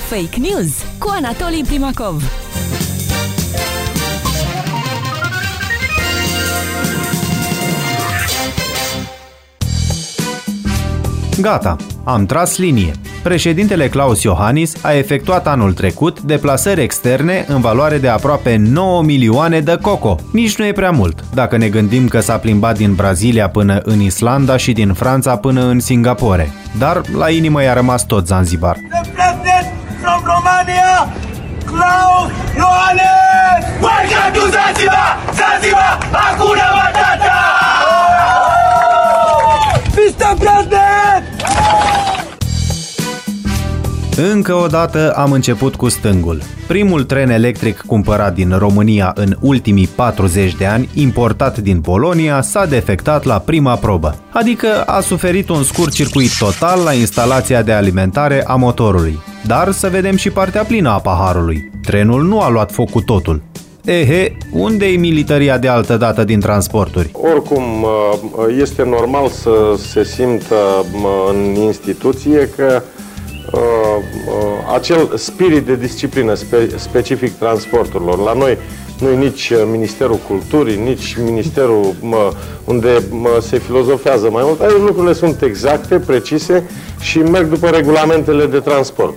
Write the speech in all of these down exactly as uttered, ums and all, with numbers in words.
Fake News cu Anatolii Primakov. Gata, am tras linie. Președintele Klaus Iohannis a efectuat anul trecut deplasări externe în valoare de aproape nouă milioane de coco. Nici nu e prea mult, dacă ne gândim că s-a plimbat din Brazilia până în Islanda și din Franța până în Singapore. Dar la inimă i-a rămas tot Zanzibar. The president from Romania, Klaus Iohannis! Welcome to Zanzibar! Zanzibar! Hakuna Matata! mister President! Încă o dată am început cu stângul. Primul tren electric cumpărat din România în ultimii patruzeci de ani, importat din Polonia, s-a defectat la prima probă. Adică a suferit un scurt circuit total la instalația de alimentare a motorului. Dar să vedem și partea plină a paharului. Trenul nu a luat foc cu totul. Ehe, unde-i militaria de altă dată din transporturi? Oricum, este normal să se simtă în instituție că Uh, uh, acel spirit de disciplină spe, specific transporturilor. La noi nu e nici Ministerul Culturii, nici Ministerul mă, unde mă, se filozofează mai mult. Aici lucrurile sunt exacte, precise și merg după regulamentele de transport.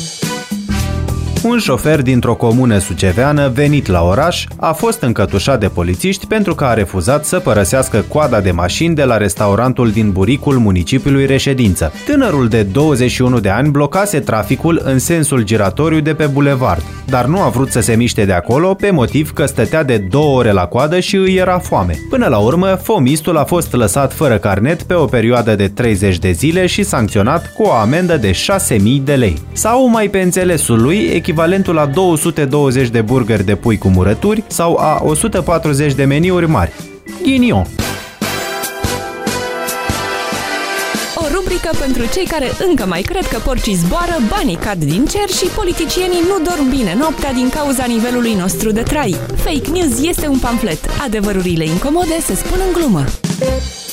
Un șofer dintr-o comună suceveană venit la oraș a fost încătușat de polițiști pentru că a refuzat să părăsească coada de mașini de la restaurantul din buricul municipiului reședință. Tânărul de douăzeci și unu de ani blocase traficul în sensul giratoriu de pe bulevard, dar nu a vrut să se miște de acolo pe motiv că stătea de două ore la coadă și îi era foame. Până la urmă, fomistul a fost lăsat fără carnet pe o perioadă de treizeci de zile și sancționat cu o amendă de șase mii de lei. Sau, mai pe înțelesul lui, echivalentul la două sute douăzeci de burgeri de pui cu murături sau a o sută patruzeci de meniuri mari. Ghinion! O rubrică pentru cei care încă mai cred că porcii zboară, banii cad din cer și politicienii nu dorm bine noaptea din cauza nivelului nostru de trai. Fake News este un pamflet. Adevărurile incomode se spun în glumă.